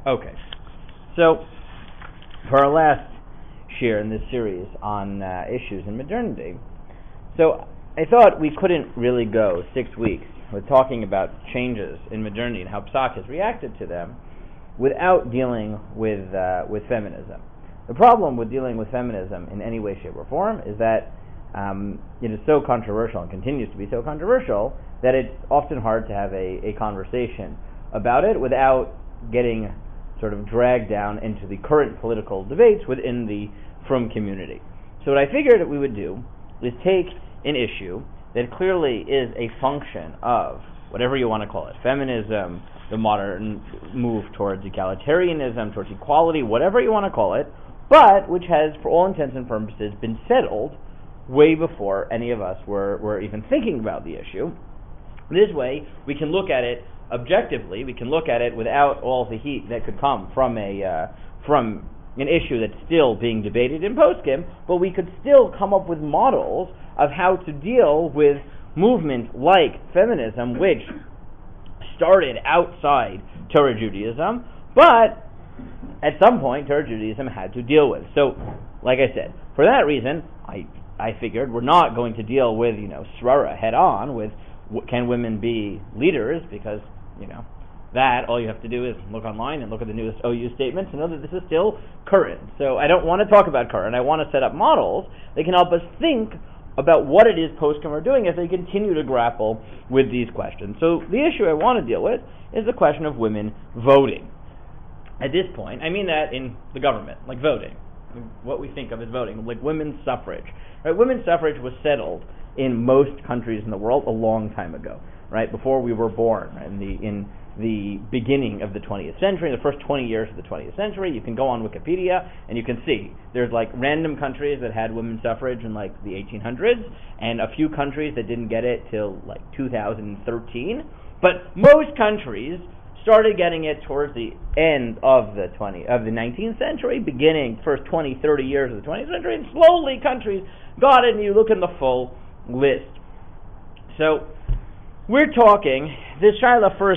Okay, so for our last share in this series on issues in modernity, so I thought we couldn't really go 6 weeks with talking about changes in modernity and how Psak has reacted to them without dealing with feminism. The problem with dealing with feminism in any way, shape, or form is that it is so controversial and continues to be so controversial that it's often hard to have a conversation about it without getting sort of dragged down into the current political debates within the Frum community. So what I figured that we would do is take an issue that clearly is a function of whatever you want to call it, feminism, the modern move towards egalitarianism, towards equality, whatever you want to call it, but which has, for all intents and purposes, been settled way before any of us were even thinking about the issue. This way, we can look at it objectively. We can look at it without all the heat that could come from an issue that's still being debated in poskim, but we could still come up with models of how to deal with movement like feminism, which started outside Torah Judaism, but at some point Torah Judaism had to deal with. So, like I said, for that reason, I figured we're not going to deal with, Srara head on with can women be leaders, because, that all you have to do is look online and look at the newest OU statements and know that this is still current. So I don't want to talk about current. I want to set up models that can help us think about what it is poskim are doing as they continue to grapple with these questions. So the issue I want to deal with is the question of women voting. At this point, I mean that in the government, like voting. What we think of as voting, like women's suffrage. Right? Women's suffrage was settled in most countries in the world a long time ago, right? Before we were born, right? In the beginning of the 20th century, the first 20 years of the 20th century. You can go on Wikipedia and you can see there's like random countries that had women's suffrage in like the 1800s and a few countries that didn't get it till like 2013. But most countries started getting it towards the end of the 19th century, beginning first 20, 30 years of the 20th century, and slowly countries got it, and you look in the full list. So we're talking, this shaila first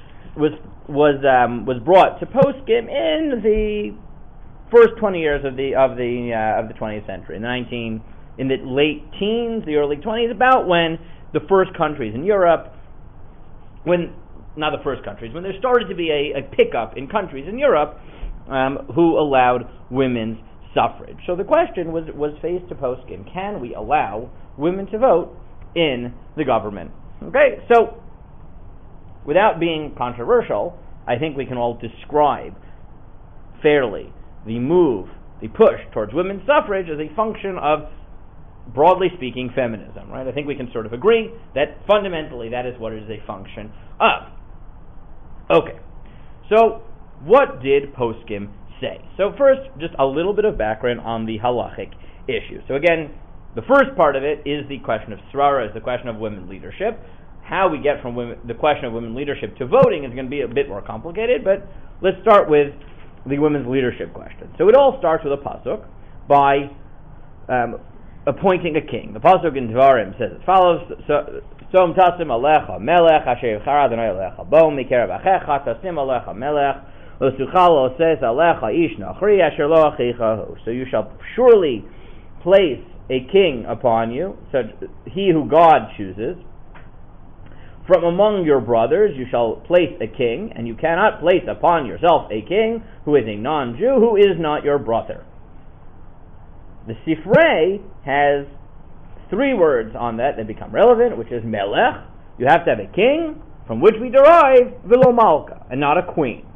was brought to poskim in the first 20 years of the 20th century, in the late teens, the early 20s, about when the first countries in Europe, when there started to be a pickup in countries in Europe who allowed women's suffrage. So the question was faced to poskim: can we allow women to vote in the government? Okay, so without being controversial, I think we can all describe fairly the push towards women's suffrage as a function of, broadly speaking, feminism, right? I think we can sort of agree that fundamentally that is what it is a function of. Okay, so what did poskim say? So first, just a little bit of background on the halachic issue. So again, the first part of it is the question of srara, is the question of women leadership. How we get from the question of women leadership to voting is going to be a bit more complicated, but let's start with the women's leadership question. So it all starts with a pasuk by appointing a king. The pasuk in Devarim says as follows: Som tasim alecha melech asher yivchar Adonai alecha bo mikerav achecha tasim alecha melech lo suchal oses alecha ish nachri asher lo achicha hu. So you shall surely place a king upon you, so he who God chooses. From among your brothers you shall place a king, and you cannot place upon yourself a king who is a non-Jew, who is not your brother. The Sifrei has 3 words on that become relevant, which is melech. You have to have a king, from which we derive velo malka, and not a queen.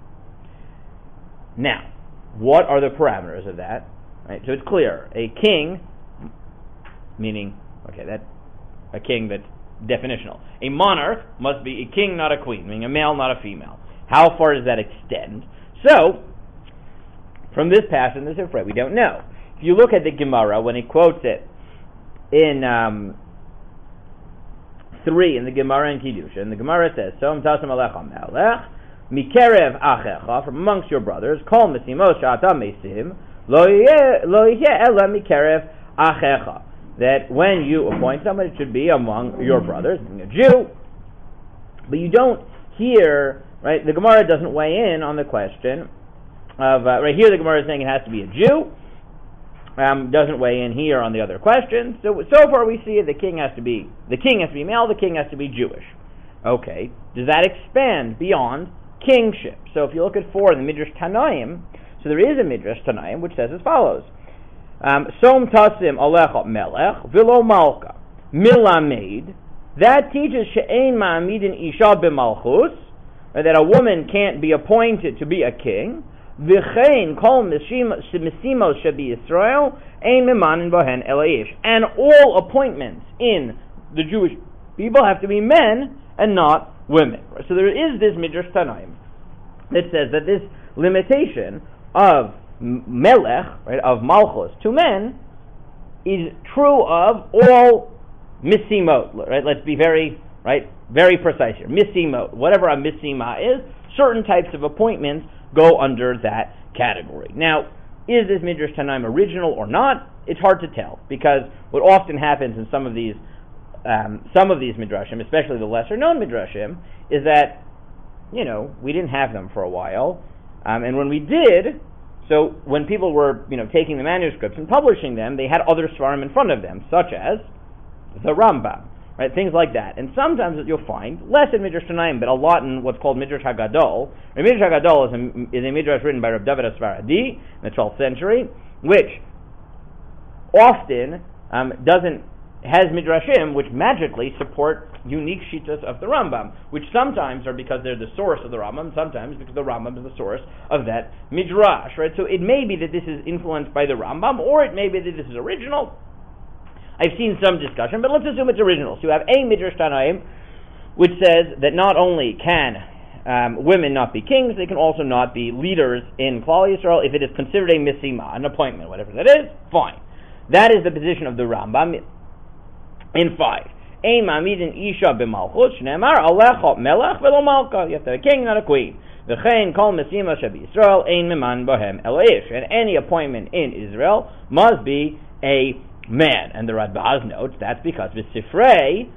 Now, what are the parameters of that? Right, so it's clear. A king, meaning, a king that's definitional. A monarch must be a king, not a queen, meaning a male, not a female. How far does that extend? So, from this passage in the Sifrei, we don't know. If you look at the Gemara, when he quotes it in 3 in the Gemara in Kiddushin, the Gemara says, Som tasam alecha melech, mikerev achecha, from amongst your brothers, kol mesimos sha'ata mesim, lo yeh ela mikerev achecha. That when you appoint someone, it should be among your brothers, being a Jew. But you don't hear, right, the Gemara doesn't weigh in on the question right here the Gemara is saying it has to be a Jew. Doesn't weigh in here on the other questions. So far we see the king has to be male, the king has to be Jewish. Okay, does that expand beyond kingship? So if you look at 4 in the Midrash Tanaim, so there is a Midrash Tanaim which says as follows: Som tasim alecha melech v'lo malka milamed. That teaches she'ein ma'amidin isha b'malchus, that a woman can't be appointed to be a king. V'chein kol misimos shebi Yisrael ein mimanin bohen eleish. And all appointments in the Jewish people have to be men and not women. So there is this Midrash Tanaim that says that this limitation of melech, right, of malchus to men, is true of all misimot. Right? Let's be very precise here. Misimot, whatever a misima is, certain types of appointments go under that category. Now, is this Midrash Tanaim original or not? It's hard to tell, because what often happens in some of these midrashim, especially the lesser known midrashim, is that we didn't have them for a while, and when we did, so when people were taking the manuscripts and publishing them, they had other svarim in front of them, such as the Rambam, right? Things like that. And sometimes you'll find, less in Midrash Tanaim, but a lot in what's called Midrash Hagadol. And Midrash Hagadol is a midrash written by Reb David Asfaradi in the 12th century, which often has midrashim which magically support unique shitas of the Rambam, which sometimes are because they're the source of the Rambam, sometimes because the Rambam is the source of that midrash, right? So it may be that this is influenced by the Rambam, or it may be that this is original. I've seen some discussion, but let's assume it's original. So you have a Midrash Tanaim which says that not only can women not be kings, they can also not be leaders in Klal Yisrael if it is considered a misima, an appointment, whatever that is, fine. That is the position of the Rambam in 5. Ein ma'amidin isha b'malchus, shneimar alecha melech v'lo malka. You have to have a king, not a queen. V'chein kol mesima shebi Yisrael ein miman bohem eleish. And any appointment in Israel must be a man. And the Radbaz notes that's because v'sifrei.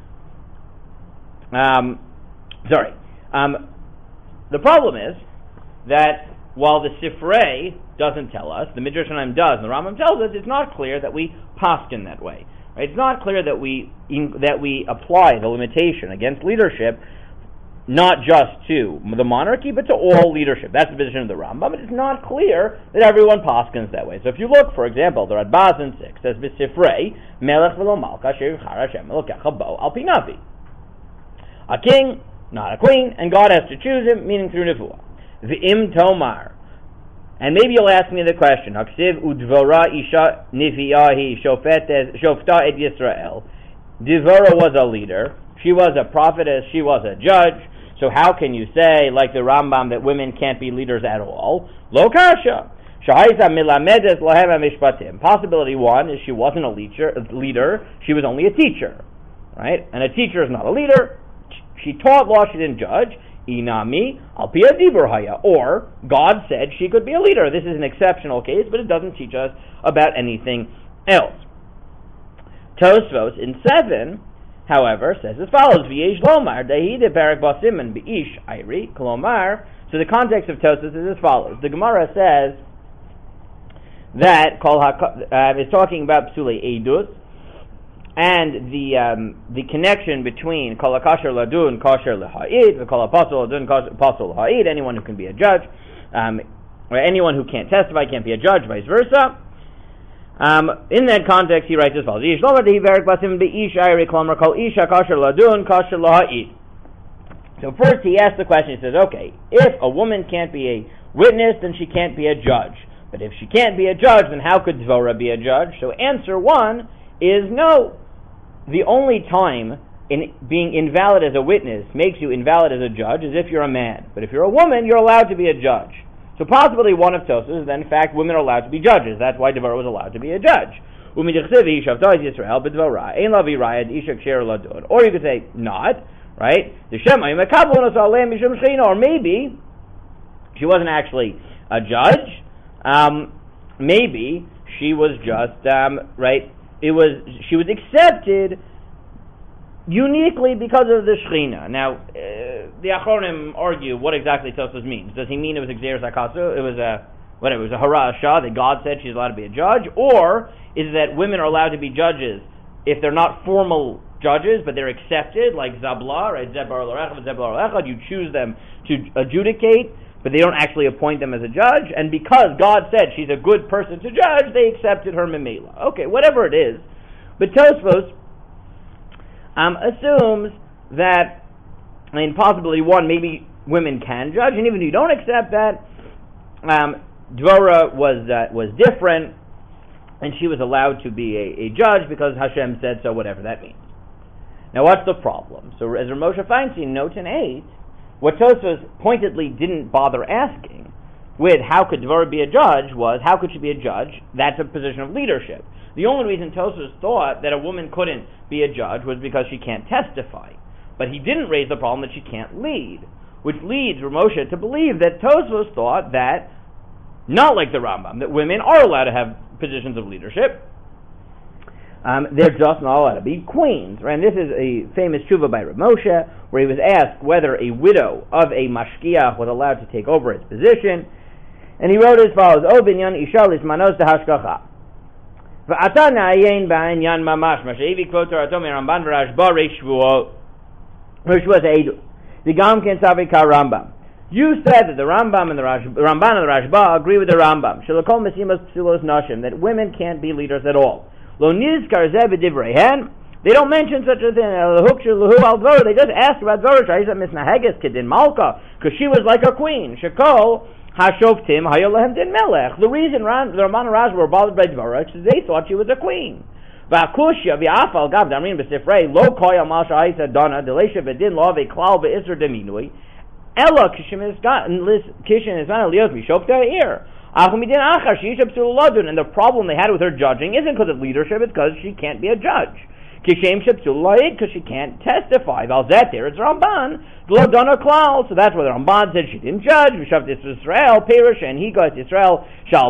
The problem is that while the Sifrei doesn't tell us, the Midrash Tanaim does, and the Rambam tells us, it's not clear that we paskin that way. Right? It's not clear that we apply the limitation against leadership not just to the monarchy, but to all leadership. That's the position of the Rambam, but it's not clear that everyone paskins that way. So if you look, for example, the Radbaz in 6 says, B'sifrei, melech v'lo malka, she'yichar Hashem elokecha bo al pi navi. A king, not a queen, and God has to choose him, meaning through nevuah. V'im tomar. And maybe you'll ask me the question, Haksiv udvora isha niviyahi shofta et Yisrael. Dvorah was a leader, she was a prophetess, she was a judge, so how can you say, like the Rambam, that women can't be leaders at all? Lo kasha. Shahaisa milamedes lohem mishpatim. Possibility 1 is she wasn't a leader, she was only a teacher. Right? And a teacher is not a leader. She taught law, she didn't judge. Inami alpia diburhaya, or God said she could be a leader. This is an exceptional case, but it doesn't teach us about anything else. Tosfos in 7, however, says as follows: V'yesh lomar dehide perak basiman beish ayri kolomar. So the context of Tosfos is as follows. The Gemara says that is talking about psulei edus, and the connection between kol kasher ladun kasher leha'id, the kol apostle ladun apostle leha'id, anyone who can be a judge, or anyone who can't testify can't be a judge, vice versa. In that context, he writes as follows: So first he asks the question, he says, okay, if a woman can't be a witness, then she can't be a judge. But if she can't be a judge, then how could Dvorah be a judge? So answer 1 is no. The only time being invalid as a witness makes you invalid as a judge is if you're a man. But if you're a woman, you're allowed to be a judge. So possibly one of Tosfos is that in fact women are allowed to be judges. That's why Dvorah was allowed to be a judge. Or you could say not, right? Or maybe she wasn't actually a judge. Maybe she was just right. She was accepted uniquely because of the Shechina. Now, the Achronim argue what exactly Tosfos means. Does he mean it was Xeris HaKasu? It was whatever, it was a harasha that God said she's allowed to be a judge, or is it that women are allowed to be judges if they're not formal judges, but they're accepted, like Zabla, right? You choose them to adjudicate, but they don't actually appoint them as a judge, and because God said she's a good person to judge, they accepted her memela. Okay, whatever it is. But Tosfos assumes that, I mean, possibly one, maybe women can judge, and even if you don't accept that, Dvorah was different, and she was allowed to be a judge because Hashem said so, whatever that means. Now, what's the problem? So, as Rav Moshe Feinstein notes in 8, what Tosfos pointedly didn't bother asking with how could Dvorah be a judge was, how could she be a judge? That's a position of leadership. The only reason Tosfos thought that a woman couldn't be a judge was because she can't testify. But he didn't raise the problem that she can't lead, which leads Rav Moshe to believe that Tosfos thought that, not like the Rambam, that women are allowed to have positions of leadership. They're just not allowed to be queens. Right? And this is a famous tshuva by Rav Moshe, where he was asked whether a widow of a mashkiach was allowed to take over his position. And he wrote as follows, O binyan isha lismanos dehashkacha. V'ata na'ayin ba'inyan mamash, masha'evi kvot Torato me'Ramban v'Rashba reish shvuot. Rishvuot eidu. V'gam ken savik ha-Rambam. You said that the Rambam and the Ramban and the Rashba agree with the Rambam. Shalakol mesimas psulos nashim, that women can't be leaders at all. Lo nizkar zeh b'divrehen. They don't mention such a thing. They just ask about Dvorah. Sha'isa misnaheges kedin malka, because she was like a queen. Shekol hashoftim hayolahem din melech. The reason the Ramban and Rashba were bothered by Dvorah is they thought she was a queen. Va'kushya v'afal gav damrin b'sifrei lo koyal mal sha'isa dona delesha v'din lo ve'klal ve'isr deminui. Ella kishin is not liot mishofta here. And the problem they had with her judging isn't because of leadership; it's because she can't be a judge. Because she can't testify. It's Ramban. So that's why the Ramban said she didn't judge. Israel, Perish, and he got Israel.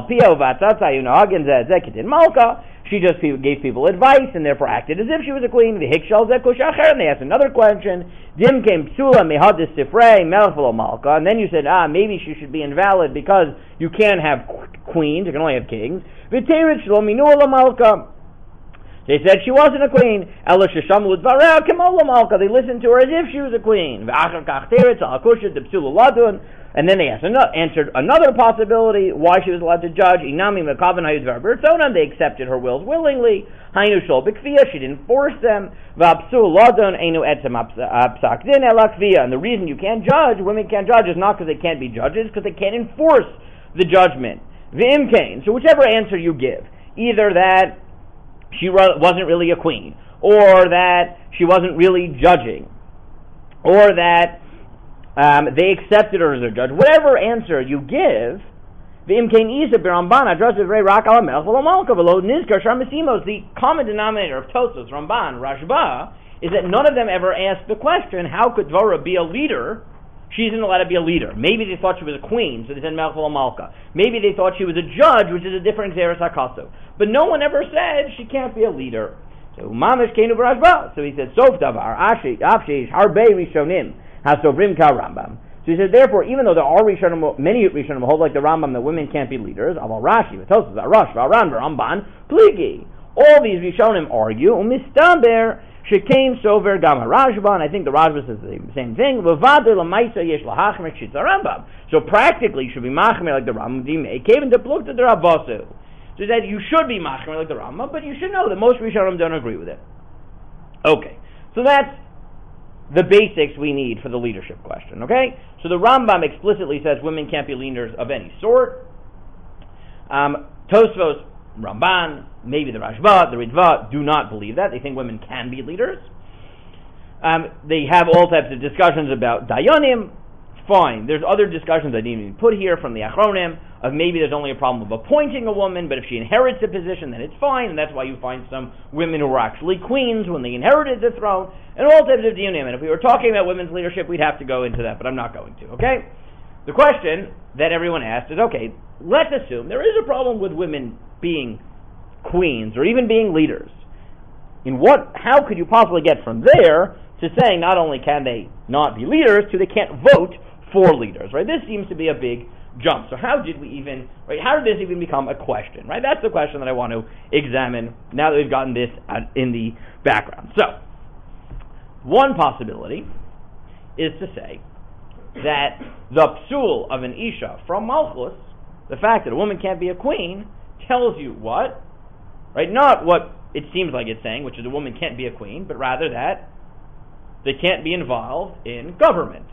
She just gave people advice and therefore acted as if she was a queen. And they asked another question. And then you said, maybe she should be invalid because you can't have queens, you can only have kings. They said she wasn't a queen. They listened to her as if she was a queen. And then they answered another possibility why she was allowed to judge. They accepted her wills willingly. She didn't force them. And the reason you can't judge, women can't judge, is not because they can't be judges, because they can't enforce the judgment. So whichever answer you give, either that she wasn't really a queen, or that she wasn't really judging, or that they accepted her as a judge. Whatever answer you give, the common denominator of Tosfos, Ramban, Rashba, is that none of them ever asked the question, how could Dvorah be a leader? She isn't allowed to be a leader. Maybe they thought she was a queen, so they said Melech Malka. Maybe they thought she was a judge, which is a different Xeris HaKasav. But no one ever said she can't be a leader. So Mamish Kenu Rashba. So he said, Sof Davar, Afshish, Harbe Rishonim, Hasovrim Ka Rambam. So he said, therefore, even though there are Rishonim, many Rishonim hold like the Rambam that women can't be leaders, Aval Rashi, Tosfos, Arash, Varan, Ramban, Pligi. All these Rishonim argue, Umistaber, Shekain Sover Gama Rashba, and I think the Rashba says the same thing. So practically, you should be machmer like the Rambam. So that you should be machmer like the Rambam, but you should know that most Rishonim don't agree with it. Okay, so that's the basics we need for the leadership question. Okay, so the Rambam explicitly says women can't be leaders of any sort. Tosfos, Ramban, maybe the Rashba, the Ritva do not believe that. They think women can be leaders. They have all types of discussions about Dayanim. Fine. There's other discussions I didn't even put here from the Achronim of maybe there's only a problem of appointing a woman, but if she inherits a position, then it's fine, and that's why you find some women who were actually queens when they inherited the throne, and all types of Dayanim. And if we were talking about women's leadership, we'd have to go into that, but I'm not going to. Okay? The question that everyone asked is, okay, let's assume there is a problem with women being queens or even being leaders. How could you possibly get from there to saying not only can they not be leaders, to they can't vote for leaders, right? This seems to be a big jump. So how did we even, right, how did this even become a question, right? That's the question that I want to examine now that we've gotten this in the background. So, one possibility is to say that the psul of an isha from Malchus, the fact that a woman can't be a queen, tells you what? Right? Not what it seems like it's saying, which is a woman can't be a queen, but rather that they can't be involved in government.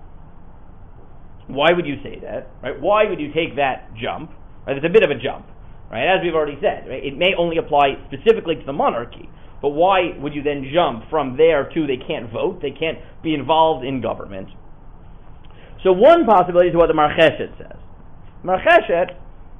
Why would you say that? Right? Why would you take that jump? Right? It's a bit of a jump, right? As we've already said, right? It may only apply specifically to the monarchy, but why would you then jump from there to they can't vote, they can't be involved in government? So one possibility is what the Marcheshet says. Marcheshet,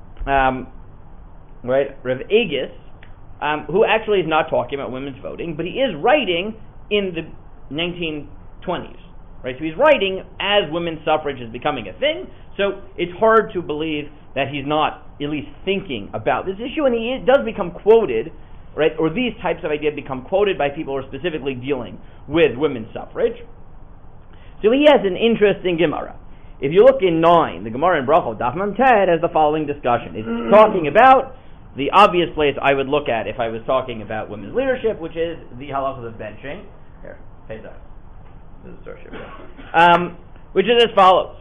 right, Rav Egis, who actually is not talking about women's voting, but he is writing in the 1920s. Right, so he's writing as women's suffrage is becoming a thing, so it's hard to believe that he's not at least thinking about this issue, and he does become quoted, right, or these types of ideas become quoted by people who are specifically dealing with women's suffrage. So he has an interesting Gemara. If you look in 9, the Gemara in Brachot, Daf Mem Tet has the following discussion. It's talking about the obvious place I would look at if I was talking about women's leadership, which is the halachas of benching. Here, pay that. Which is as follows.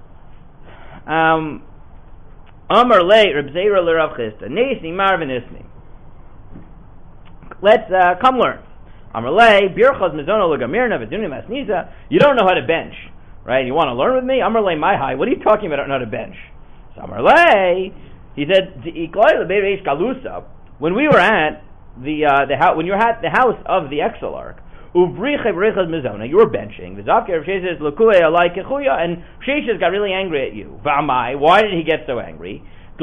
Amar le Reb Zera le Rav Chisda Nesni Marvin Isni. Let's come learn. Amar le Birchos Mizono Legamirna V'Dunim Asniza. You don't know how to bench, right? You want to learn with me? Amar le my high. What are you talking about? I don't know how to bench. So Amar le, he said, when we were at the house, when you were at the house of the Exilarch, you were benching. And Sheshes got really angry at you. Why did he get so angry?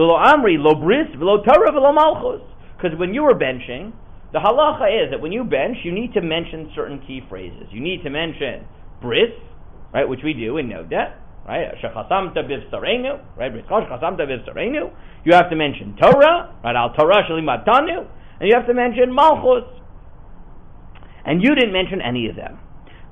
Because when you were benching, the halacha is that when you bench, you need to mention certain key phrases. You need to mention bris, right, which we do in Nogda, right? Shechasamta bivsarenu, right? Shechasamta bivsarenu. You have to mention Torah, right? Al Torah shalimatanu, and you have to mention Malchus. And you didn't mention any of them.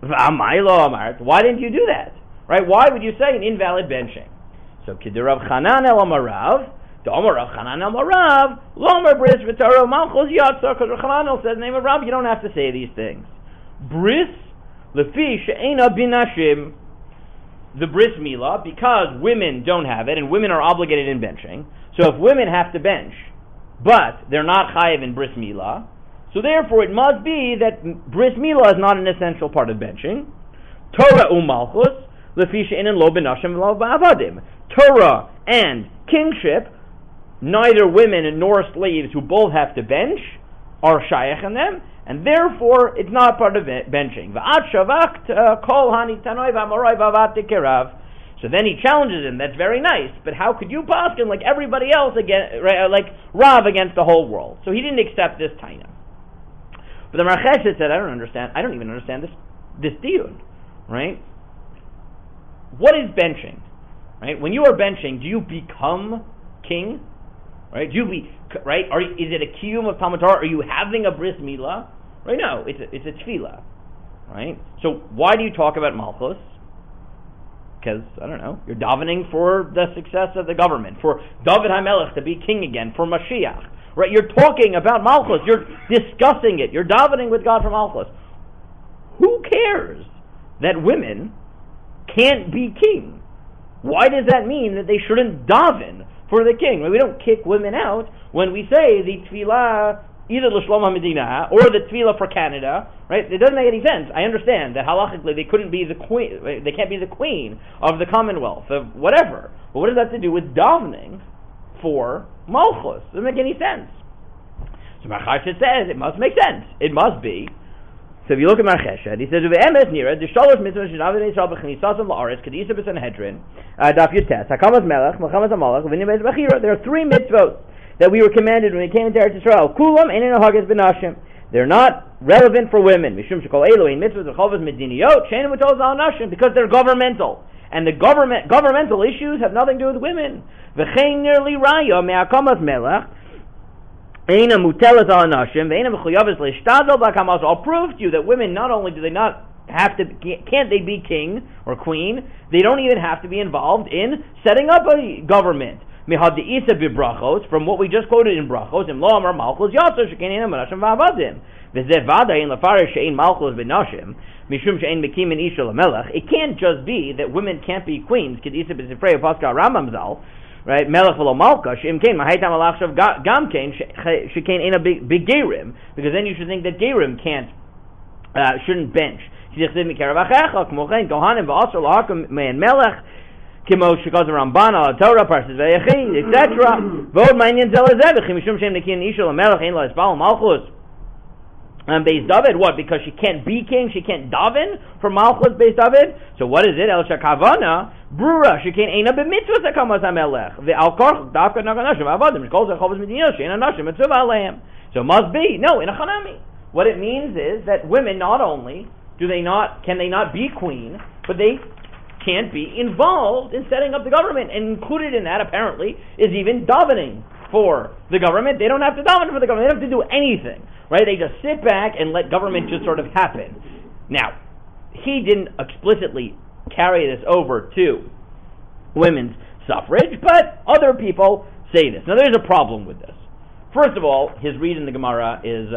Why didn't you do that? Right? Why would you say an invalid benching? So Kidirav Chanan el Amarav, the Omar Rav Chanan el Amarav, Lomer Bris V'Taro Malchus Yatzar, because Rav Chanan says in the name of Rav, you don't have to say these things. Bris Lefi She'ena Binashim, the Bris Milah, because women don't have it, and women are obligated in benching. So if women have to bench, but they're not chayiv in Bris Milah, so therefore it must be that Bris Milah is not an essential part of benching. Torah u'malchus, lefi she'enin lo b'nashim v'lo b'avadim. Torah and kingship, neither women nor slaves who both have to bench, are shayach in them, and therefore it's not part of benching. V'at shavakt kol hani tanoi v'amoroi v'avat tikerav. So then he challenges him, that's very nice, but how could you paskin like everybody else, again, like Rav against the whole world? So he didn't accept this taina. But the Marcheshet said, I don't even understand this diyun, right? What is benching? Right? When you are benching, do you become king? Right? Is it a kiyum of Talmud Torah? Are you having a bris milah? Right? No, it's a tefillah. Right? So why do you talk about Malchus? Because, I don't know, you're davening for the success of the government, for David HaMelech to be king again, for Mashiach. Right, you're talking about Malchus. You're discussing it. You're davening with God for Malchus. Who cares that women can't be king? Why does that mean that they shouldn't daven for the king? We don't kick women out when we say the tefillah, either l'shlom ha'medina or the tefillah for Canada. Right? It doesn't make any sense. I understand that halachically they couldn't be the queen. They can't be the queen of the Commonwealth of whatever. But what does that have to do with davening for Malchus? Doesn't make any sense. So Marcheshet says it must make sense. It must be. So if you look at Marcheshet, he says "Uve'emes nira the shalosh mitzvahs shenavim Yisrael b'chnisasam la'aretz kedisa b'Sanhedrin daf Yutes hakamas melech melchamas hamalach v'nimes b'chira." There are 3 mitzvot that we were commanded when we came into Eretz Yisrael. Kulam einin hagas b'nashim. They're not relevant for women. Mishum shekol elu ein mitzvahs v'chovas mediniyot she'enim utol zal nashim, because they're governmental. And the governmental issues have nothing to do with women. V'chein nirli raya me'akamas melech. I'll prove to you that women, not only do they not can't they be king or queen? They don't even have to be involved in setting up a government. From what we just quoted in Brachos, in Lo Amar Malchus Yatzer Shekein Menashim Va'avadim. V'zeh Vada in Lafarish She'ein Malchus B'Nashim Mishum She'ein Mekim in Isha L'Melech. It can't just be that women can't be queens. Kedisa B'Sifrei Paska Rambam Zal, right? Melech V'Lo Malka She'im Kein Mahaytam Alachshav Gam Kein Shekein Eina B'Gerim, because then you should think that Gerim shouldn't bench. Kohanim V'Asr L'Hakim Me'en Melech. Kimo shekaz Ramban al Torah parses v'yachid, etc. Vod ma'inyan zel hazeh v'chimishum shem nekin isha l'melech ein la espal malchus. Beis David, what? Because she can't be king, she can't daven for malchus Beis David. So what is it? El shakavana brura shekein eina b'mitzvah sekamas hamelech ve'al korch dafka naganashim avadim shkol zechovas medina shein anashim mitzvah aleim. So it must be no in a chanami. What it means is that women not only can they not be queen, but they can't be involved in setting up the government, and included in that apparently is even davening for the government. They don't have to daven for the government. They don't have to do anything, right? They just sit back and let government just sort of happen. Now, he didn't explicitly carry this over to women's suffrage, but other people say this. Now, there's a problem with this. First of all, his read in the Gemara is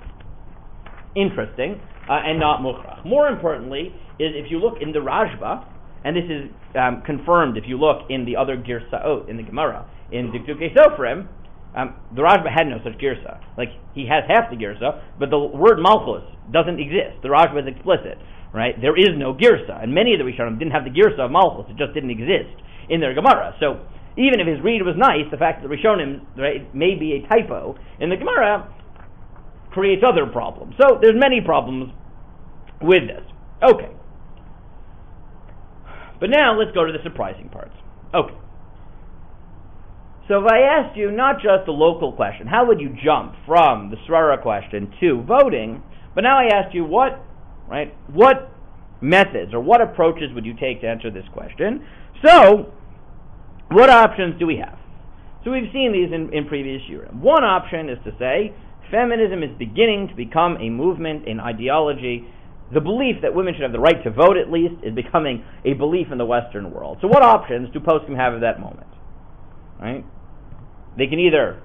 interesting and not mukhrach. More importantly, is if you look in the Rashba, and this is confirmed if you look in the other Girsaot in the Gemara, in Dikdukei Sofrim, the Rashba had no such Girsa. Like, he has half the Girsa, but the word Malchus doesn't exist. The Rashba is explicit, right? There is no Girsa, and many of the Rishonim didn't have the Girsa of Malchus. It just didn't exist in their Gemara. So, even if his read was nice, the fact that the Rishonim, right, may be a typo in the Gemara creates other problems. So, there's many problems with this. Okay. But now, let's go to the surprising parts. Okay. So if I asked you not just the local question, how would you jump from the Srara question to voting, but now I asked you what methods or what approaches would you take to answer this question? So, what options do we have? So we've seen these in previous years. One option is to say, feminism is beginning to become a movement, an ideology. The belief that women should have the right to vote, at least, is becoming a belief in the Western world. So what options do poskim have at that moment? Right? They can either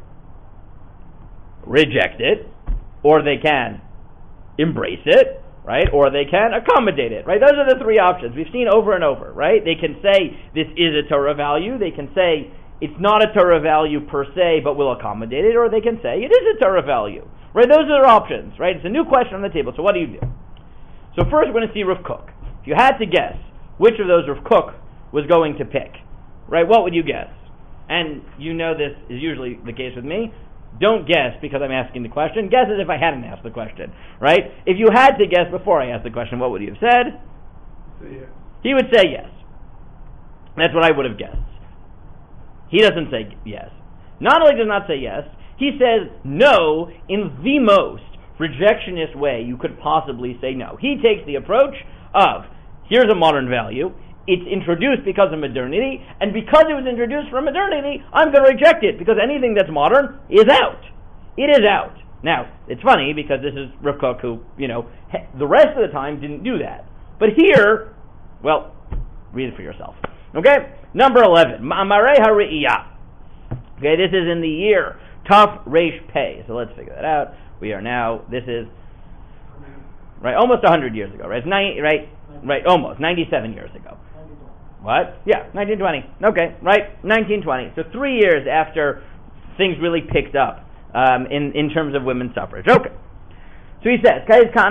reject it, or they can embrace it, right? Or they can accommodate it, right? Those are the three options we've seen over and over, right? They can say this is a Torah value. They can say it's not a Torah value per se, but we'll accommodate it. Or they can say it is a Torah value, right? Those are their options, right? It's a new question on the table. So what do you do? So first we're going to see Rav Kook. If you had to guess which of those Rav Kook was going to pick, right, what would you guess? And you know this is usually the case with me. Don't guess because I'm asking the question. Guess as if I hadn't asked the question, right? If you had to guess before I asked the question, what would you have said? Yes. He would say yes. That's what I would have guessed. He doesn't say yes. Not only does not say yes, he says no in the most rejectionist way you could possibly say no. He takes the approach of, here's a modern value, it's introduced because of modernity, and because it was introduced for modernity, I'm going to reject it, because anything that's modern is out. It is out. Now, it's funny, because this is Rav Kook who, the rest of the time didn't do that. But here, well, read it for yourself. Okay? Number 11, Ma'amarei HaRe'iyah. Okay, this is in the year Taf Reish Pei. So let's figure that out. We are now, this is, right, almost 100 years ago, right? Right, almost, 97 years ago. What? Yeah, 1920. Okay, right, 1920. So 3 years after things really picked up in terms of women's suffrage. Okay. So he says,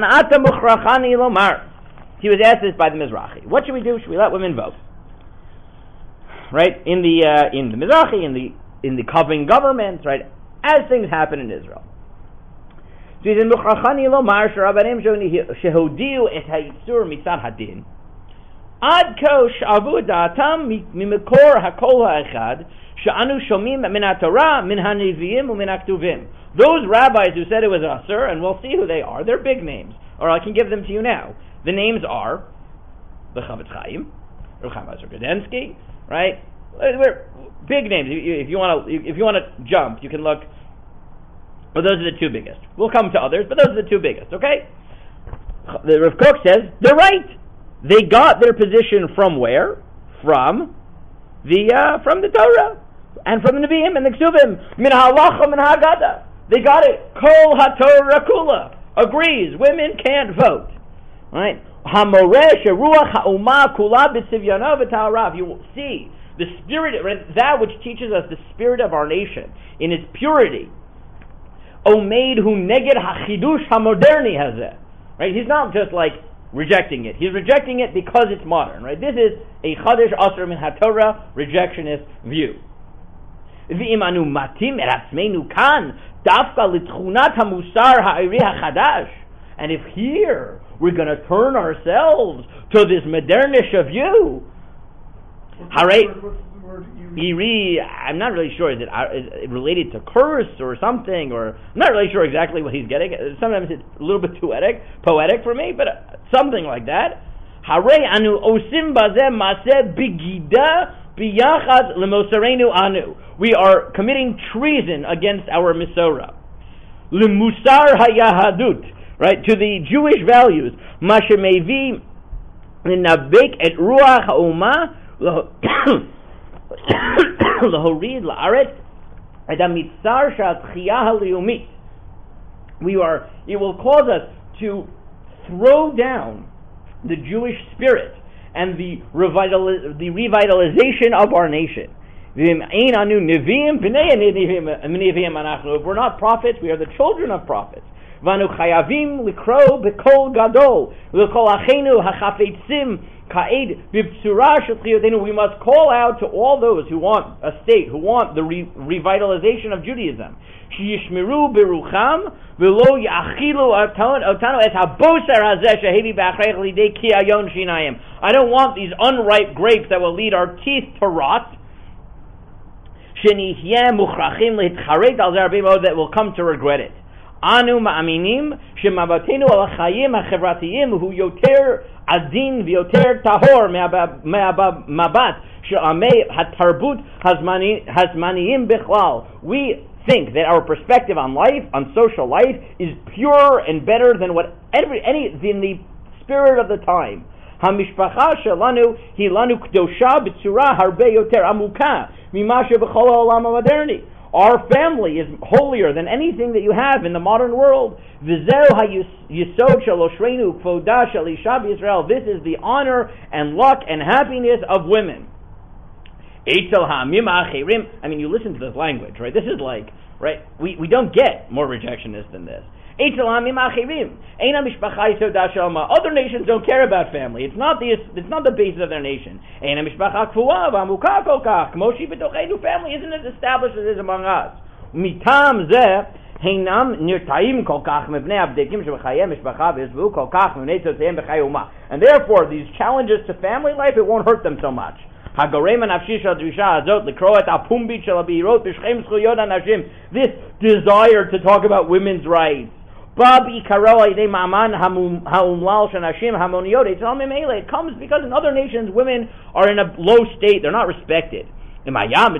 he was asked this by the Mizrahi. What should we do? Should we let women vote? Right, in the Mizrahi, in the Koving governments, right, as things happen in Israel. So he said, "Mukhrachani lomar sherabanim shehodiu et ha'itsur mitzad hadin ad ko shavu da'atam mimekor hakol ha'echad she'anu shomim min ha'Torah min ha'neviim u'min ha'ktuvim." Those rabbis who said it was asur, and we'll see who they are. They're big names, or I can give them to you now. The names are the Chavetz Chaim, Rav Chaim Ozer Grodensky, right? We're big names. If you want to jump, you can look. Well, those are the two biggest. We'll come to others, but those are the two biggest, okay? the Rav Kook says they're right. They got their position from where? From the Torah and from the Nevi'im and the Ksuvim. Min halacha min haggadah. They got it. Kol haTorah kula agrees. Women can't vote. Right? Hamoresh ruach ha'umah kula b'sivyana v'ta'arav. You will see the spirit, that which teaches us the spirit of our nation in its purity. Omeid hu neged hachidush hamoderni hazeh. Right? He's not just like rejecting it. He's rejecting it because it's modern. Right? This is a chadash asur min haTorah rejectionist view. V'im anu matim eratzmeinu kan dafka litchunat hamusar ha'iri hachadash. And if here we're going to turn ourselves to this modernish view, Iri, I'm not really sure. Is it related to curse or something? Or I'm not really sure exactly what he's getting. Sometimes it's a little bit too poetic for me, but something like that. Hare anu osim bazeh maseh bigida biyachad lemosarenu anu. We are committing treason against our Misorah. Lemusar hayahadut, right, to the Jewish values. Mashemevi nabek et ruach ha'umah lahorid la'aret et hamitzar sha'atchiyah ha'leumit. It will cause us to throw down the Jewish spirit and the revitalization of our nation. If we're not prophets, we are the children of prophets. Vanu chayavim likro bekol gadol l'kol achenu hachafetzim ka'ed b'psura shel. We must call out to all those who want a state, who want the revitalization of Judaism. Sheyishmeru berucham v'lo yachilu otanu es haboser hazeh shehevi b'achrech lidei ki ayon shinayim. I don't want these unripe grapes that will lead our teeth to rot. Shenihyeh muchrachim leitcharet al zeh that will come to regret it. Anu ma'aminim shemabatenu al chayim hachevratiyim hu yoter adin v'yoter tahor me'abat she'amei hatarbut hazmaniyim bichlal. We think that our perspective on life, on social life, is pure and better than in the spirit of the time. Hamishpacha shelanu hi lanu kdosha b'tzura harbe yoter amuka mima shebechol ha'olam ha'moderni. Our family is holier than anything that you have in the modern world. V'zeu ha'yisod shel oshreinu kvoda shel isha b'Yisrael. This is the honor and luck and happiness of women. Eitzel ha'amim ha'achirim. I mean, you listen to this language, right? This is like, right? We don't get more rejectionist than this. Eitzel ha'amim ha'achirim. Eina mishpacha yisoda shel ma. Other nations don't care about family. It's not the basis of their nation. Eina mishpacha kfuah v'amuka kol kach. Kmoshi b'tochenu. Family isn't as established as it is among us. Mitam zeh heinam nirtaim kol kach mebnei abdekim shebechayei mishpacha v'yizvu kol kach mebnei tzotzeim b'chayei umah. And therefore, these challenges to family life, it won't hurt them so much. This desire to talk about women's rights. It comes because in other nations women are in a low state, they're not respected. If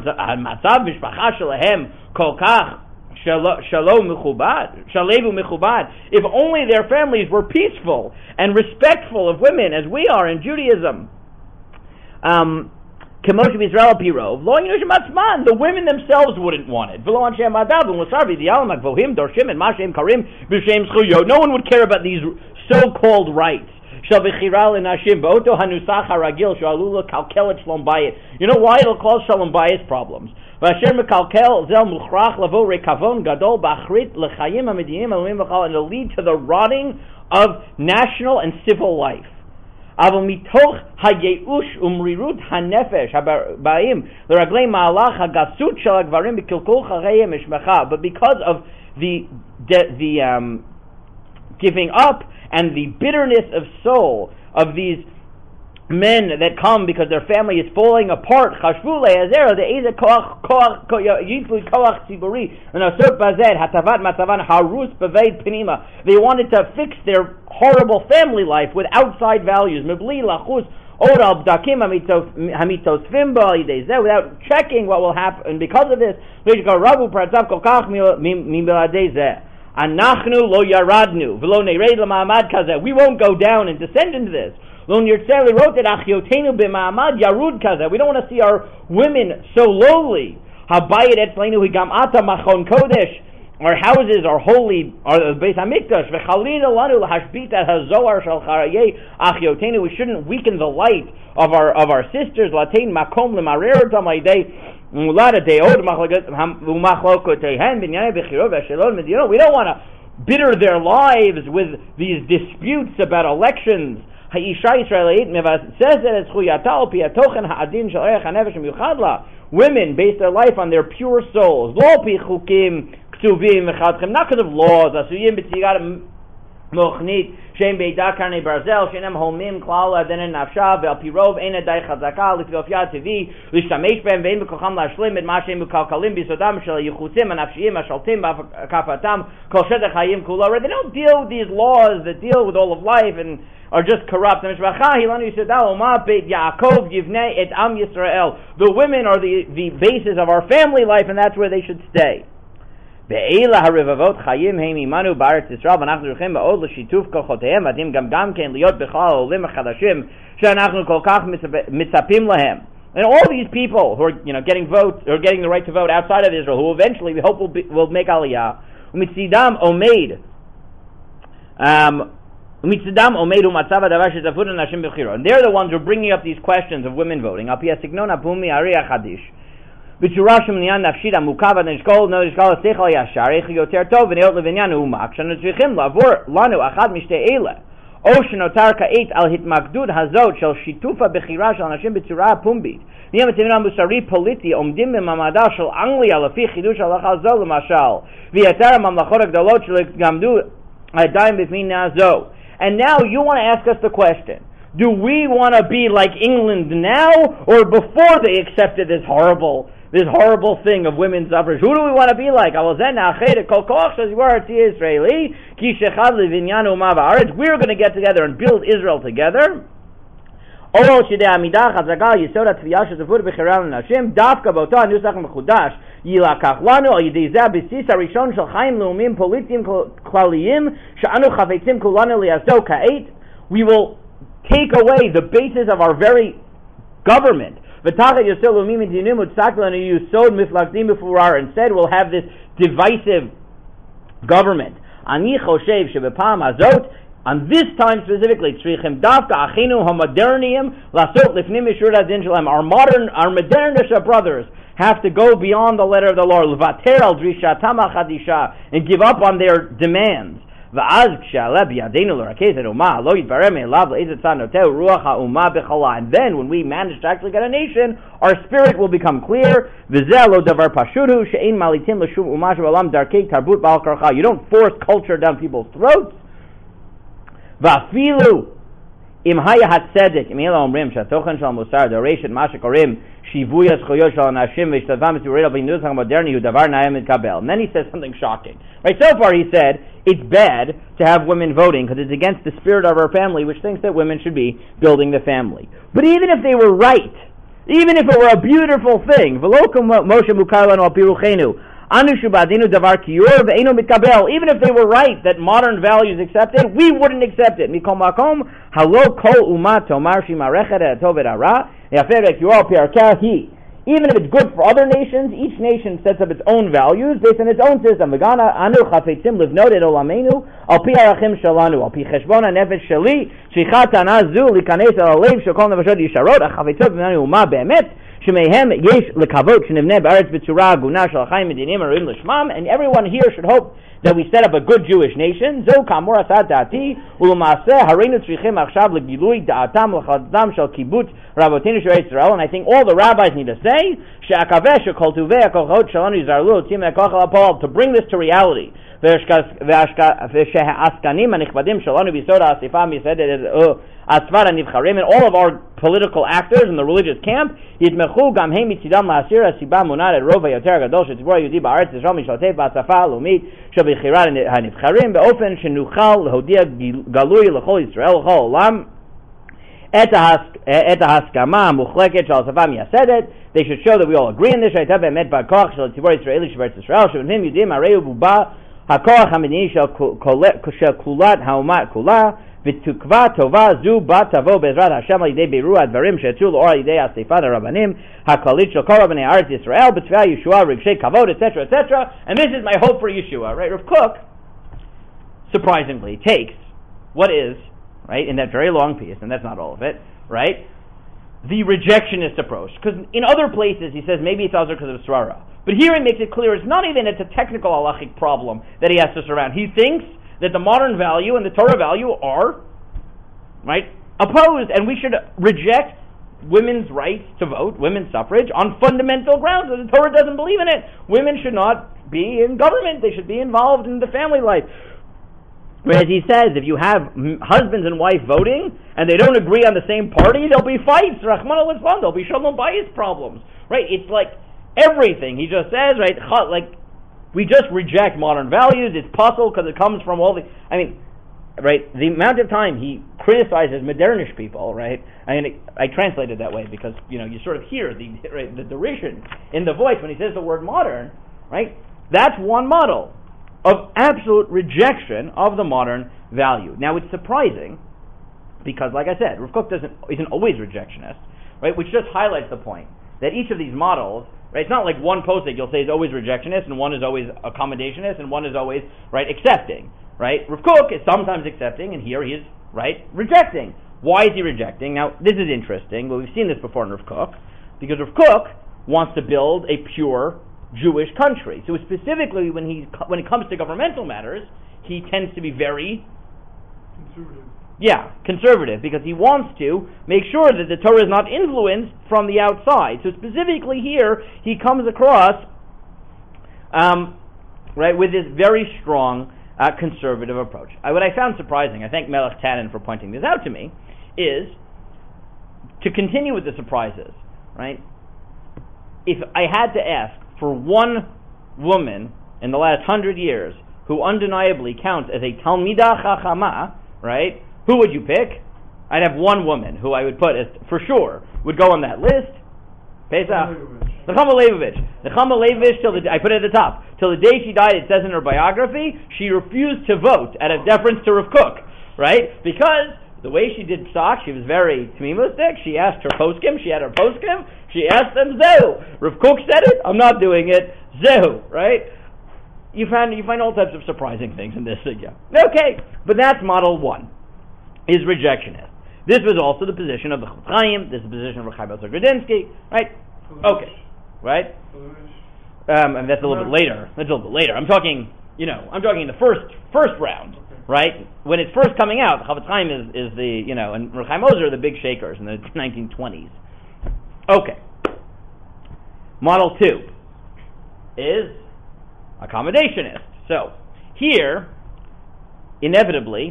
only their families were peaceful and respectful of women as we are in Judaism. The women themselves wouldn't want it. No one would care about these so-called rights. You know why? It'll cause shalom bayis problems. And it'll lead to the rotting of national and civil life. But because of the giving up and the bitterness of soul of these men that come because their family is falling apart, they wanted to fix their horrible family life with outside values, without checking what will happen. And because of this, Anachnu lo yaradnu v'lo nered l'ma'amad kazeh. We won't go down and descend into this. Lo nirtzeh lirot et achiotenu b'ma'amad yarud kazeh. We don't want to see our women so lowly. Habayit etzleinu higam ata machon kodesh. Our houses are holy, are the Beis Hamikdash. V'chalina lanu lahashbita hazohar shel charayei achiotenu. We shouldn't weaken the light of our sisters. Latein makom lemarer tamayidei mulada deod umachlokotehen b'nyanei b'chirov v'shelon mediyot. We don't want to bitter their lives with these disputes about elections. Ha'isha Yisraeliyit mevasezet es chuyata al pi hatochen ha'adin shel erech hanefesh miyuchad la. Women base their life on their pure souls. Lo pi chukim ktuvim v'chadchem. Not because of laws. Asuyim b'tzigat mochnit shem beida karnei barzel shenem holmim klal adenen nafshav ve'al pirov ein adai chazaka l'tzof yad tvi l'shtamesh b'hem ve'en b'kocham lashlim et ma shem b'kalkalim b'sodam shel yichutzim anafshiyim ashaltim b'kafatam kol shedech hayim kula. They don't deal with these laws that deal with all of life and are just corrupt. The women are the basis of our family life, and that's where they should stay. Be'ela harivavot chayim heim imanu b'aretz Yisrael v'anachnu ruchim ba'od l'shituf kochotehem v'adim gam ken liyot b'chal olim ha'chadashim she'anachnu kol kach mitzapim lahem. And all these people who are getting votes or getting the right to vote outside of Israel, who eventually we hope will make aliyah, u'mitzidam omeid and they're the ones who are bringing up these questions of women voting. And now you want to ask us the question, do we want to be like England now or before they accepted this horrible thing of women's suffrage? Who do we want to be like? We're going to get together and build Israel together. יילקח לנו על ידי זה הבסיס הראשון של חיים לאומיים פוליטיים כלליים שאנו חפצים כולנו לעשו כעת. We will take away the basis of our very government. ותחת יסוד לאומיים מדיניים מוצק לנו יסוד מפלגתי מפורר. Instead we'll have this divisive government. אני חושב שבפעם הזאת, on this time specifically, צריכים דווקא אחינו המודרניים לעשות לפנים משורת הדין שלהם. Our modernist brothers have to go beyond the letter of the law, levater al drishatam chadisha, and give up on their demands. And then, when we manage to actually get a nation, our spirit will become clear. You don't force culture down people's throats. אם היה הצדק, אם אלא אומרים שהתוכן של המוסר דורש את מה שקוראים שיווי הזכויות של אנשים והשתתפם בציבורית בנוסח המודרני הוא דבר נאה מתקבל. And then he says something shocking. Right, so far he said it's bad to have women voting because it's against the spirit of our family, which thinks that women should be building the family. But even if they were right, even if it were a beautiful thing, Moshe mukar lanu al pi ruchenu, even if they were right that modern values accepted, we wouldn't accept it. Even if it's good for other nations, each nation sets up its own values based on its own system. And everyone here should hope that we set up a good Jewish nation. And I think all the rabbis need to say to bring this to reality. And all of our political actors in the religious camp they should show that we all agree in this. הכוח המדיני של כולת האומה כולה, ותקווה טובה זו בה תבוא בעזרת השם על ידי בירור הדברים שיצאו לאור על ידי אספת הרבנים הכללית של כל רבני ארץ ישראל בתפילה ישועה רגשי כבוד etc etc and this is my hope for Yeshua, right? Rav Kook surprisingly takes what is, right, in that very long piece, and that's not all of it, right, the rejectionist approach, because in other places he says maybe it's also because of Srara, but here he makes it clear it's not even it's a technical halachic problem that he has to surround. He thinks that the modern value and the Torah value are, right, opposed, and we should reject women's rights to vote, women's suffrage, on fundamental grounds. The Torah doesn't believe in it. Women should not be in government. They should be involved in the family life. Whereas he says, if you have husbands and wife voting, and they don't agree on the same party, there'll be fights. Rahman al-Islam, there'll be shalom bayis problems. Right? It's like everything. He just says, right, like, we just reject modern values. It's possible because it comes from all the... I mean, right, the amount of time he criticizes modernish people, right? I mean, I translate it that way because, you know, you sort of hear the derision in the voice when he says the word modern, right? That's one model of absolute rejection of the modern value. Now, it's surprising because, like I said, Rav Kook isn't always rejectionist, right? Which just highlights the point that each of these models... Right, it's not like one posting you'll say is always rejectionist and one is always accommodationist and one is always, right, accepting. Right? Rav Kook is sometimes accepting and here he is, right, rejecting. Why is he rejecting? Now, this is interesting. Well, we've seen this before in Rav Kook because Rav Kook wants to build a pure Jewish country. So specifically when it comes to governmental matters, he tends to be very conservative because he wants to make sure that the Torah is not influenced from the outside. So specifically here, he comes across, right, with this very strong conservative approach. What I found surprising, I thank Melech Tannen for pointing this out to me, is to continue with the surprises, right? If I had to ask for one woman in the last 100 years who undeniably counts as a Talmidah Chachama, right? Who would you pick? I'd have one woman who I would put as, for sure, would go on that list. Pesach. Nechama Leibovich. Nechama Leibovich, I put it at the top. Till the day she died, it says in her biography, she refused to vote out of deference to Rav Kook, right? Because the way she did psak, she was very tmimusdik. She asked her poskim, she had her poskim, she asked them, Zehu. Rav Kook said it, I'm not doing it, Zehu, right? You find all types of surprising things in this sugya. Okay, but that's model one. Is rejectionist. This was also the position of the Chofetz Chaim. This is the position of Chaim Eliezer Grudinsky, right? Okay, right? And that's a little bit later. That's a little bit later. I'm talking in the first round, right? When it's first coming out, the Chofetz Chaim is the, and Chaim Eliezer are the big shakers in the 1920s. Okay. Model 2 is accommodationist. So here, inevitably,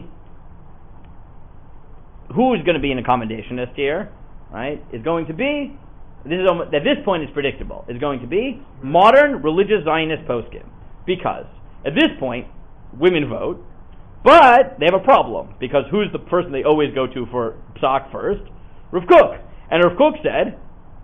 who's going to be an accommodationist here, right, is going to be, at this point it's predictable, is going to be modern religious Zionist poskim. Because at this point, women vote, but they have a problem, because who's the person they always go to for psak first? Rav Kook. And Rav Kook said,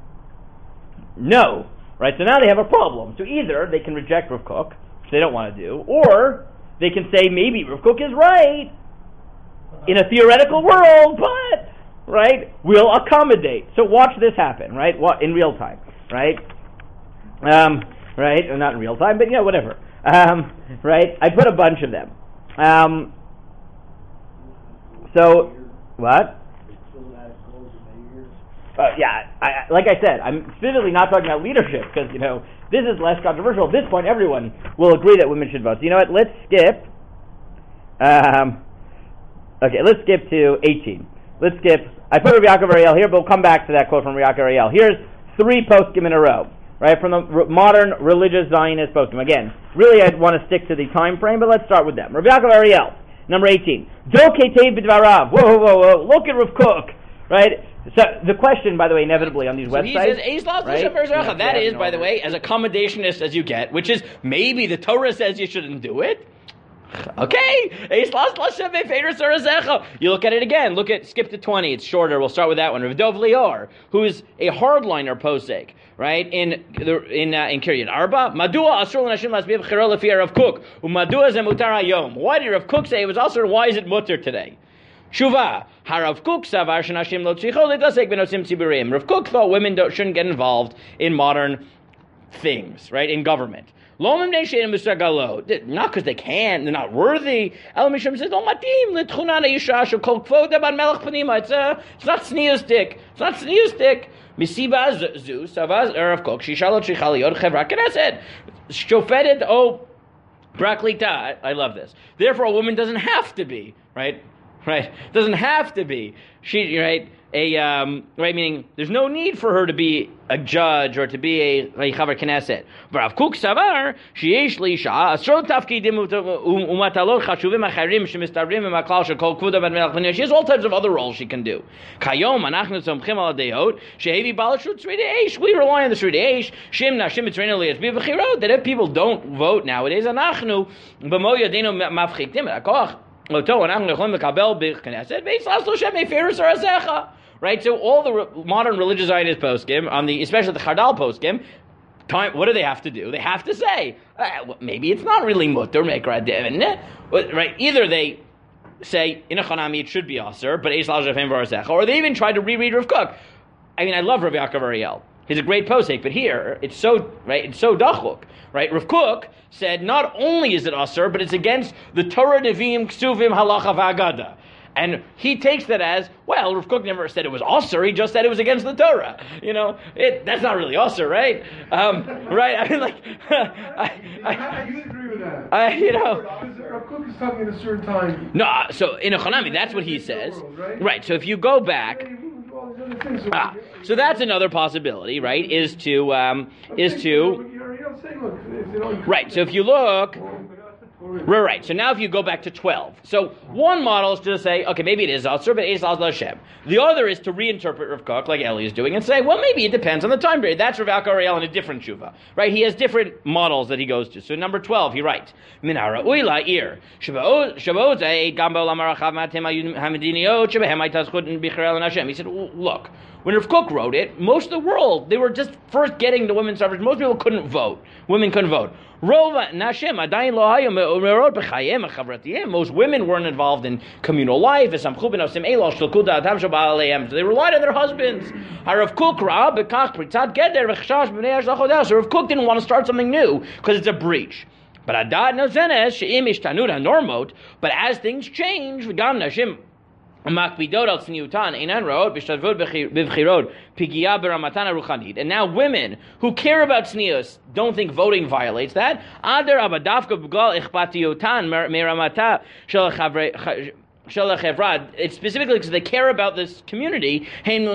no. Right, so now they have a problem. So either they can reject Rav Kook, which they don't want to do, or they can say maybe Rav Kook is right, in a theoretical world, but, right, we'll accommodate. So watch this happen, right, in real time, right? Right, or not in real time, but, whatever. Right, I put a bunch of them. So, what? Like I said, I'm specifically not talking about leadership, because, this is less controversial. At this point, everyone will agree that women should vote. So, you know what, let's skip. Okay, let's skip to 18. I put Rabbi Yaakov Ariel here, but we'll come back to that quote from Rabbi Yaakov Ariel. Here's 3 poskim in a row, right, from the modern religious Zionist poskim. Again, really I'd want to stick to the time frame, but let's start with them. Rabbi Yaakov Ariel, number 18. Do ketev b'dvarav. Whoa. Look at Rav Kook, right? So the question, by the way, inevitably on these websites, he says, right? That is, by the way, as accommodationist as you get, which is maybe the Torah says you shouldn't do it. Okay. You look at it again. Skip to 20. It's shorter. We'll start with that one. Rav Dov Lior, who is a hardliner posek, right? In Kiryat Arba. Madua asur l'nashim lasbiv chiro lefi Rav Kook. Umadua ze mutar hayom. Why did Rav Kook say it was asur? Why is it mutar today? Shuva. Harav Kook savar shenashim lo tzricho lidasek benosim tziburim. Rav Kook thought women shouldn't get involved in modern things, right? In government. Not because they can, they're not worthy. El Mishum says, it's not sneeustic. It's not sneeustic. Misiba zu savaz Rav Kook shishalo trichaliot chevra knesset shofetet o braklita. I love this. Therefore, a woman doesn't have to be right. Doesn't have to be right. Meaning there's no need for her to be a judge or to be a chaver knesset. Rav Kook savar sheyesh leisha asrot tafkidim umatalot chashuvim acharim shemistavrim v'maklal shekol kvuda ben melech v'nei. She has all types of other roles she can do. Kayom anachnu tzomchim al deot shehevi balashut tzrei eish. We rely on the tzrei eish. Shim nashim mitzreinu liyasbi v'chirot. That if people don't vote nowadays, anachnu b'mo yadenu mafchiktim akoch oto anachnu nechon mekabel b'knesset ve'is laslo shem eferus arasecha. Right, so all the modern religious Zionist poskim, especially the Chardal poskim, what do they have to do? They have to say, maybe it's not really mutter mekra devin, right? Either they say in a chanami it should be aser, but eis l'shavim v'arasecha, or they even try to reread Rav Kook. I mean, I love Rav Yaakov Ariel. He's a great posek, but here it's so dachuk. Right, Rav Kook said not only is it aser, but it's against the Torah, Nevi'im, Ksuvim, Halacha, V'Agada. And he takes that as, well, Rav Kook never said it was asur, he just said it was against the Torah. That's not really asur, right? Right? I mean, I do agree with that. Rav Kook is talking at a certain time. No, so in a Chanami, that's what he says. Right, so if you go back... so that's another possibility, right, is to... Right, so if you look... Right. So now if you go back to 12. So one model is to say, okay, maybe it is Asur, but Eis Hashem. The other is to reinterpret Rav Kook, like Eli is doing, and say, well, maybe it depends on the time period. That's Rav Yaakov Ariel in a different tshuva. Right? He has different models that he goes to. So number 12, he writes, Minara Uila Ir. He said, look, when Rav Kook wrote it, most of the world, they were just first getting to women's suffrage. Most people couldn't vote. Women couldn't vote. Most women weren't involved in communal life. So they relied on their husbands. Rav Kook didn't want to start something new because it's a breach. But as things change, and now women who care about tznius don't think voting violates that. It's specifically because they care about this community.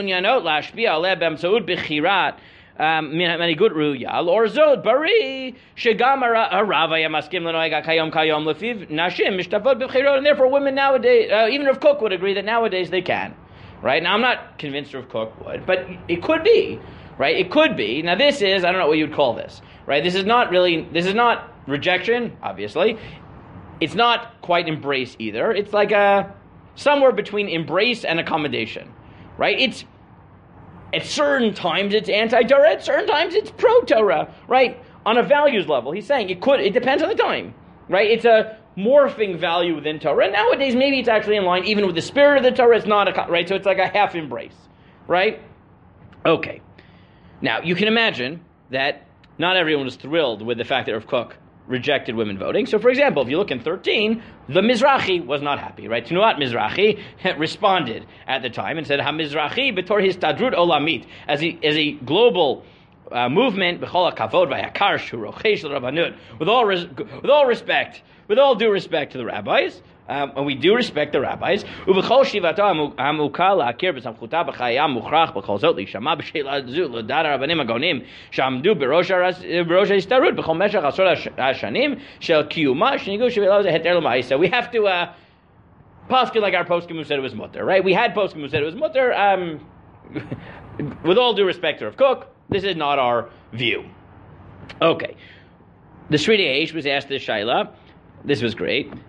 Manigut Ruyal or Zod Bari Shigam Arava Maskim Lanoiga Kayom Kayom Lefiv Nashim Mishtafot B'Chirot, and therefore women nowadays, even Rav Kook would agree that nowadays they can. Right? Now I'm not convinced Rav Kook would, but it could be. Right? It could be. Now this is, I don't know what you'd call this. Right? This is not rejection, obviously. It's not quite embrace either. It's like somewhere between embrace and accommodation. Right? At certain times it's anti-Torah, at certain times it's pro-Torah, right? On a values level, he's saying it depends on the time, right? It's a morphing value within Torah. Nowadays, maybe it's actually in line even with the spirit of the Torah. It's not right? So it's like a half embrace, right? Okay. Now, you can imagine that not everyone was thrilled with the fact that Rav Kook rejected women voting. So, for example, if you look in 13, the Mizrahi was not happy, right? Tnuat Mizrahi responded at the time and said, "Ha-Mizrahi betor histadrut olamit," as a global movement, b'chol hakavod v'hayakar shurochesh l'rabanut. With all due respect to the rabbis. And we do respect the rabbis. Uv'chol shivato hamukal ha'akir b'samchuta b'chayam muchrach b'chol zot lishama b'sheila zu l'dar rabbanim agonim shamdu b'rosh ha'istarut b'chol meshach asor ha'shanim shel kiyuma shenigu shevelav heter l'ma'isa. We have to poskim like our poskim who said it was mutter, right? We had poskim who said it was mutter. With all due respect to Rav Kook, this is not our view. Okay. The Sridei Eish was asked this shaila. This was great.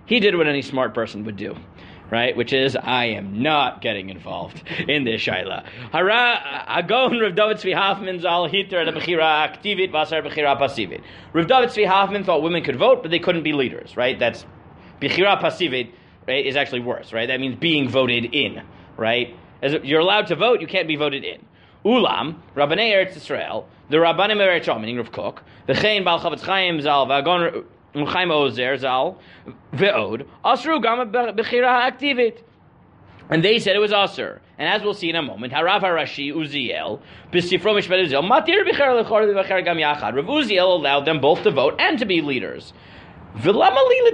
he did what any smart person would do, right? Which is, I am not getting involved in this shaila. Hara agon Rav David Tzvi Hoffman zal hiter the bechira aktivit vasar bechira pasivit. Rav David Tzvi Hoffman thought women could vote, but they couldn't be leaders, right? That's bechira pasivit, right? Is actually worse, right? That means being voted in, right? As you're allowed to vote, you can't be voted in. Ulam Rabbanei Eretz Yisrael, the Rabbanim Eretz Yisrael, meaning Rav Kook, the Chaim Bal Chavetz Chaim zal vagon Chaim Ozer zal ve'od asru gam bechira aktivit, and they said it was asur. And as we'll see in a moment, Harav Harashi Uziel b'sifro mishpat Uziel matir bechira lechor bechira gam yachad. Rav Uziel allowed them both to vote and to be leaders. Why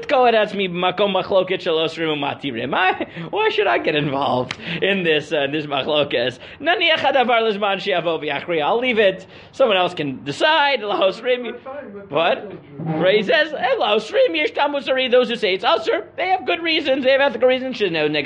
should I get involved in this machlokas? I'll leave it. Someone else can decide. What? Right? He says, those who say it's usher, they have good reasons. They have ethical reasons.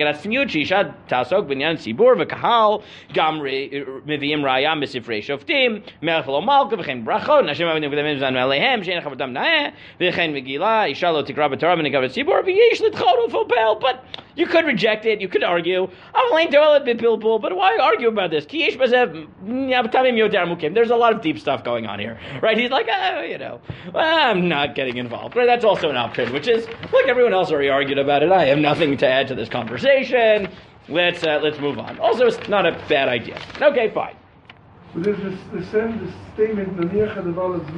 But you could reject it, you could argue. But why argue about this? There's a lot of deep stuff going on here, right? He's like, I'm not getting involved. Right? That's also an option, which is, look, everyone else already argued about it. I have nothing to add to this conversation. Let's move on. Also, it's not a bad idea. Okay, fine. So there's the statement, he's kind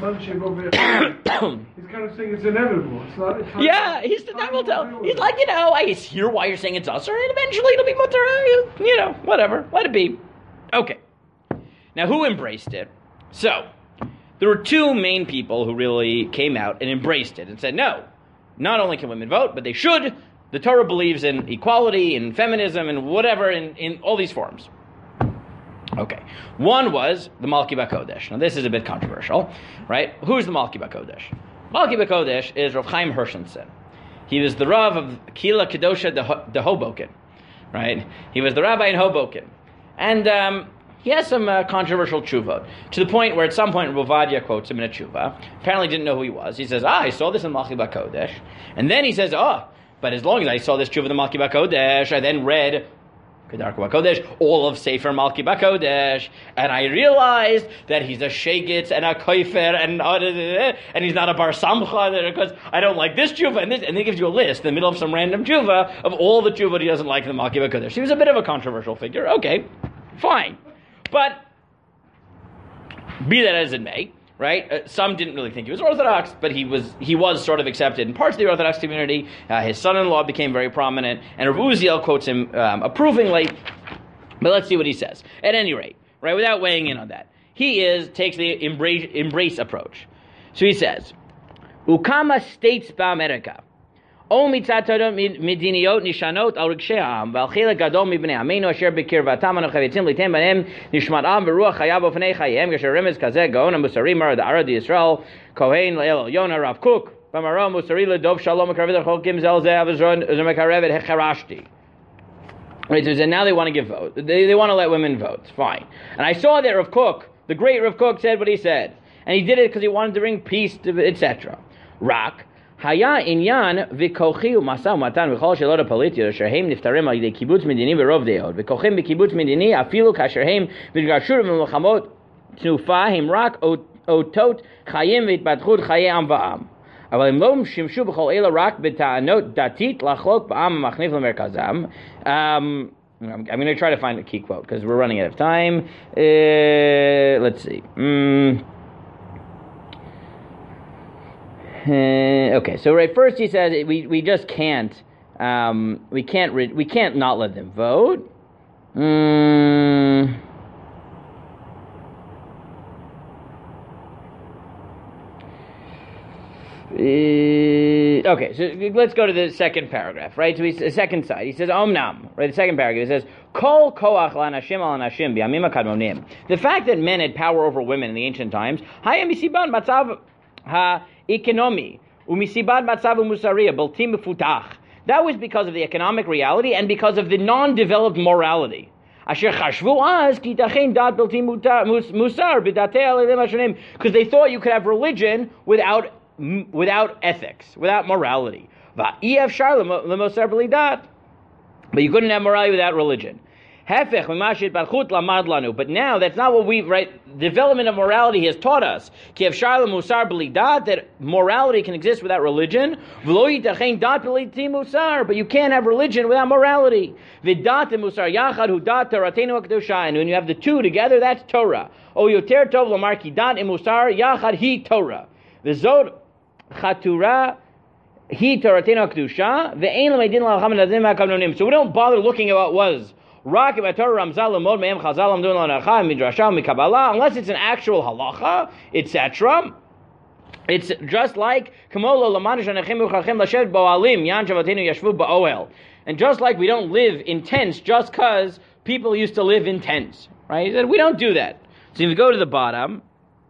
of saying it's inevitable. It's not. Yeah, he's like, I hear why you're saying it's usher, and eventually it'll be mutter, whatever, let it be. Okay. Now, who embraced it? So, there were two main people who really came out and embraced it and said, no, not only can women vote, but they should. The Torah believes in equality, in feminism, and whatever, in all these forms. Okay. One was the Malki BaKodesh. Now, this is a bit controversial, right? Who's the Malki BaKodesh? Malki BaKodesh is Rav Chaim Hershenson. He was the Rav of Kila Kedosha de Hoboken, right? He was the rabbi in Hoboken. And he has some controversial tshuvot, to the point where at some point Rav Ovadia quotes him in a tshuva. Apparently didn't know who he was. He says, I saw this in Malki BaKodesh. And then he says, but as long as I saw this tshuva in the Malki BaKodesh, I then read Kedarka BaKodesh, all of Sefer Malki BaKodesh, and I realized that he's a shegitz and a koifer and he's not a bar samcha because I don't like this tshuva and this, and he gives you a list in the middle of some random tshuva of all the tshuva he doesn't like in the Malki BaKodesh. He was a bit of a controversial figure. Okay, fine, but be that as it may, right? Some didn't really think he was Orthodox, but he was sort of accepted in parts of the Orthodox community. His son-in-law became very prominent, and Rav Uziel quotes him approvingly. But let's see what he says. At any rate, right, without weighing in on that, he takes the embrace approach. So he says, "Ukama states ba'Amerika, o mitzat mediniot nishanot al rikshe ha'am, v'al chilek gadol mibnei amenu asher b'kirvatam anu chavitzim litem banem nishmat am v'ruach chayav ofnei chayim gasher remez kazeh gaon musari mar da'ara d'Yisrael kohen le'el Yonah Rav Kook b'maro musari ledov shalom mekarevet chokim zel zeh avizron mekarevet hecharashti." Right, so now they want to give vote. They want to let women vote. Fine. And I saw that Rav Kook, the great Rav Kook, said what he said, and he did it because he wanted to bring peace, etc. Rak. היה עניין וכוחי ומשא ומתן וכל שאלות הפוליטיות אשר הם נפטרים על ידי קיבוץ מדיני ברוב דעות וכוחים בקיבוץ מדיני אפילו כאשר הם התגרשו במלחמות תנופה הם רק אותות חיים והתפתחות חיי עם ועם אבל הם לא שימשו בכל אלה רק בטענות דתית לחלוק בעם המחניף למרכזם. I'm going to try to find a key quote because we're running out of time. Let's see. Okay, so right first he says we just can't we can't not let them vote. Okay, so let's go to the second paragraph, right? So the second side. He says Omnam, right? The second paragraph. He says Kol koach lanashim al anashim b'yamim hakadmonim. The fact that men had power over women in the ancient times, hayam misiban matzav ha-economy, umisiban matzav umusariya, baltim mefutach. That was because of the economic reality and because of the non-developed morality. Asher chashvu az ki tachein dat baltim musar b'datei alelim hashonim, because they thought you could have religion without ethics, without morality. But you couldn't have morality without religion. But now that's not what we development of morality has taught us. That morality can exist without religion. But you can't have religion without morality. And when you have the two together, that's Torah. So we don't bother looking at what was. Unless it's an actual halacha, etc. It's just like and just like we don't live in tents just because people used to live in tents, right? He said we don't do that. So if you go to the bottom,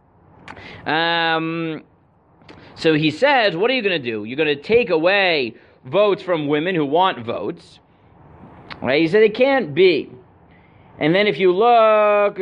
so he says, what are you going to do? You're going to take away votes from women who want votes. Right? He said it can't be. And then if you look,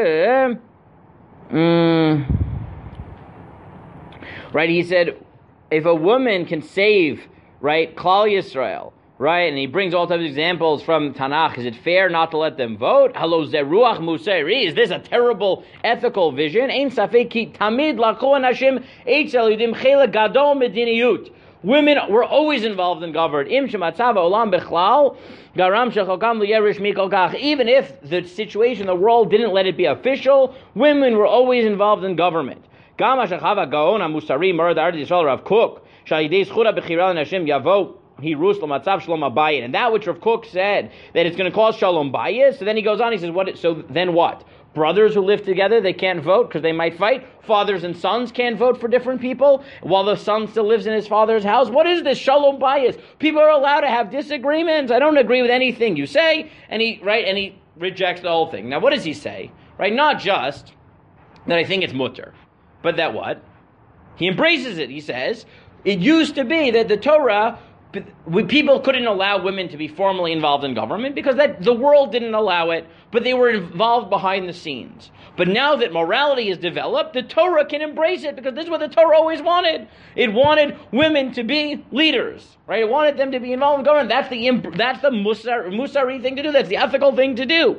right, he said, if a woman can save, right, Klal Yisrael, right, and he brings all types of examples from Tanakh, is it fair not to let them vote? Hello, zeruach musari, is this a terrible ethical vision? Ein safek ki tamid lako anashim eitzel yudim chela gadol mediniyut. Women were always involved in government. Im shematzava olam bechlal garam shechokam liyerish mikol kach. Even if the situation, the world didn't let it be official, women were always involved in government. Gama shechava gaon amusari murad ard Yisrael Rav Kook shalides chura bechira nashim yavo. He rus l'matzav shalom abayit, and that which Rav Kook said that it's going to cause shalom bayis. So then he goes on. He says, "What? So then what? Brothers who live together, they can't vote because they might fight. Fathers and sons can't vote for different people while the son still lives in his father's house. What is this shalom bayis? People are allowed to have disagreements. I don't agree with anything you say." And he rejects the whole thing. Now, what does he say? Right? Not just that I think it's mutter, but that what? He embraces it. He says it used to be that the Torah. People couldn't allow women to be formally involved in government because the world didn't allow it, but they were involved behind the scenes. But now that morality is developed, the Torah can embrace it because this is what the Torah always wanted. It wanted women to be leaders, right? It wanted them to be involved in government. That's the musari thing to do. That's the ethical thing to do.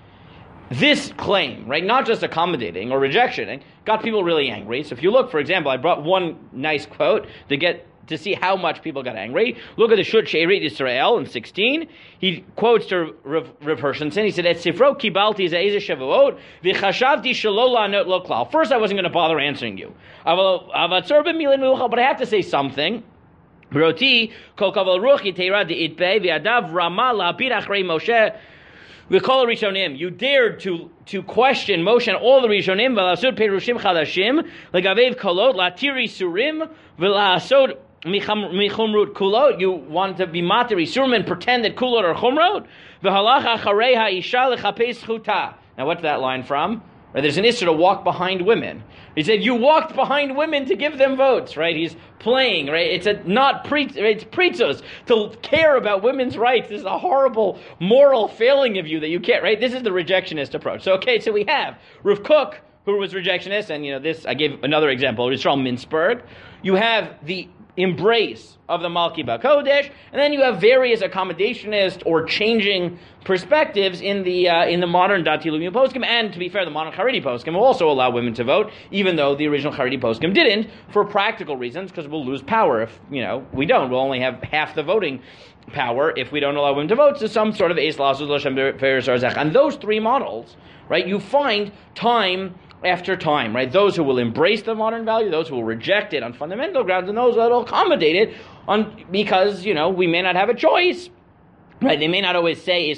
This claim, right, not just accommodating or rejecting, got people really angry. So if you look, for example, I brought one nice quote to see how much people got angry. Look at the Shut She'erit Yisrael in 16. He quotes to Rav Hershenson. He said, "Et sifro kibalti ze'ezeh shavuot v'chashavti shelo la'anot lo klal." First, I wasn't going to bother answering you. But I have to say something. Broti kol kaval ruchi teira de'itbe v'adav rama la'abir achrei Moshe. We call it Rishonim. You dared to question Moshe and all the Rishonim. V'lasud perushim chadashim legavev kolot latiri surim v'lasod michumrut kulot. You want to be materi surim and pretend that kulot are chumrot. V'halach acharei ha'isha lechapes chuta. Now, what's that line from? Right, there's an issue to walk behind women. He said, you walked behind women to give them votes, right? He's playing, right? It's it's pretzos to care about women's rights. This is a horrible moral failing of you that you can't, right? This is the rejectionist approach. So we have Rav Kook, who was rejectionist, and this, I gave another example, Yisrael Mintzberg. You have the embrace of the Malki Bakodesh, and then you have various accommodationist or changing perspectives in the modern Dati Leumi Poskim, and to be fair, the modern Haredi Poskim will also allow women to vote, even though the original Haredi Poskim didn't, for practical reasons, because we'll lose power if, we don't. We'll only have half the voting power if we don't allow women to vote, so some sort of Eis Lasus L'Shem Be'er Zarzach. And those three models, right, you find time after time, right? Those who will embrace the modern value, those who will reject it on fundamental grounds, and those that will accommodate it because, we may not have a choice, right? They may not always say,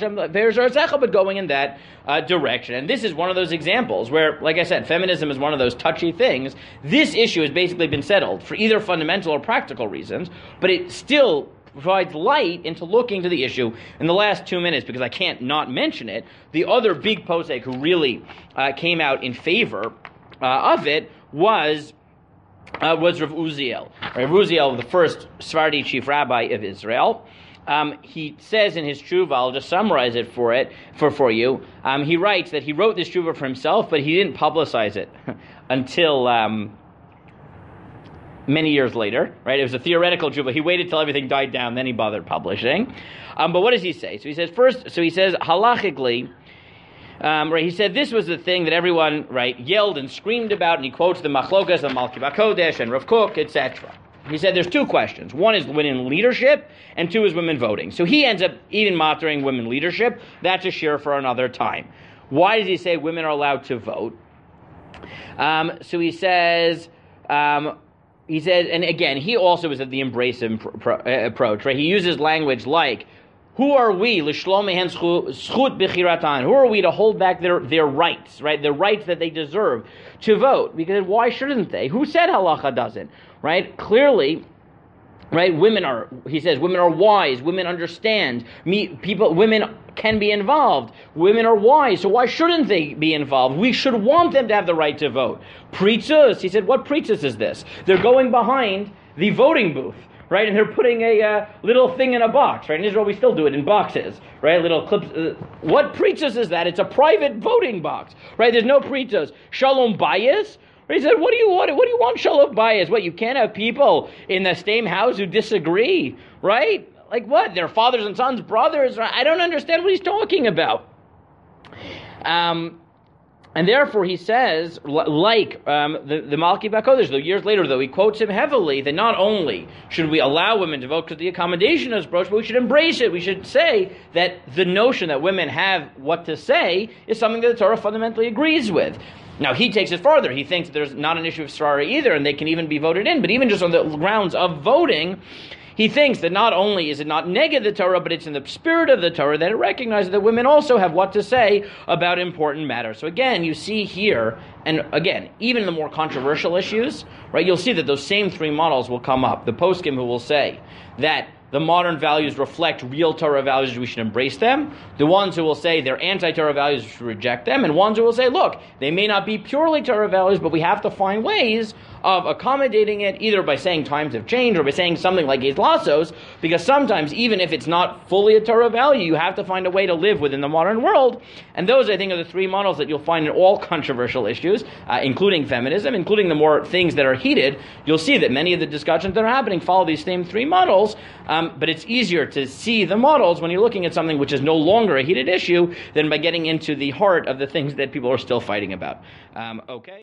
but going in that direction. And this is one of those examples where, like I said, feminism is one of those touchy things. This issue has basically been settled for either fundamental or practical reasons, but it still provides light into looking to the issue in the last 2 minutes, because I can't not mention it. The other big posek who really came out in favor of it was Rav Uziel. Rav Uziel, the first Sephardi chief rabbi of Israel. He says in his tshuva, I'll just summarize it for you. He writes that he wrote this tshuva for himself, but he didn't publicize it until many years later, right? It was a theoretical tshuva. He waited till everything died down, then he bothered publishing. But what does he say? So he says halachically, right? He said this was the thing that everyone, right, yelled and screamed about, and he quotes the Machlokas of Malki Bakodesh and Rav Kook, etc. He said there's two questions. One is women leadership, and two is women voting. So he ends up even mothering women leadership. That's a share for another time. Why does he say women are allowed to vote? So he says, and again, he also is of the embracive approach, right? He uses language like, who are we, l'shlom mehen schut b'chiratan? Who are we to hold back their rights, right? The rights that they deserve to vote? Because why shouldn't they? Who said halacha doesn't, right? Clearly, right? He says, women are wise, women understand, women can be involved, women are wise, so why shouldn't they be involved? We should want them to have the right to vote. Preachers, he said, what preachers is this? They're going behind the voting booth, right? And they're putting a little thing in a box, right? In Israel, we still do it in boxes, right? Little clips. What preachers is that? It's a private voting box, right? There's no preachers. Shalom bayis. He said, what do you want shalom bayis? What, you can't have people in the same house who disagree, right? Like what? They're fathers and sons, brothers. I don't understand what he's talking about. And therefore, he says, like the Malki Bakodesh, though years later, though, he quotes him heavily, that not only should we allow women to vote because the accommodation is broached, but we should embrace it. We should say that the notion that women have what to say is something that the Torah fundamentally agrees with. Now, he takes it farther. He thinks there's not an issue of Sarari either, and they can even be voted in. But even just on the grounds of voting, he thinks that not only is it not neged the Torah, but it's in the spirit of the Torah that it recognizes that women also have what to say about important matters. So again, you see here, and again, even in the more controversial issues, right, you'll see that those same three models will come up. The poskim who will say that the modern values reflect real Torah values, we should embrace them. The ones who will say they're anti-Torah values, we should reject them. And ones who will say, look, they may not be purely Torah values, but we have to find ways of accommodating it, either by saying times have changed or by saying something like Eis Lassos, because sometimes, even if it's not fully a Torah value, you have to find a way to live within the modern world. And those, I think, are the three models that you'll find in all controversial issues, including feminism, including the more things that are heated. You'll see that many of the discussions that are happening follow these same three models, but it's easier to see the models when you're looking at something which is no longer a heated issue than by getting into the heart of the things that people are still fighting about. Okay.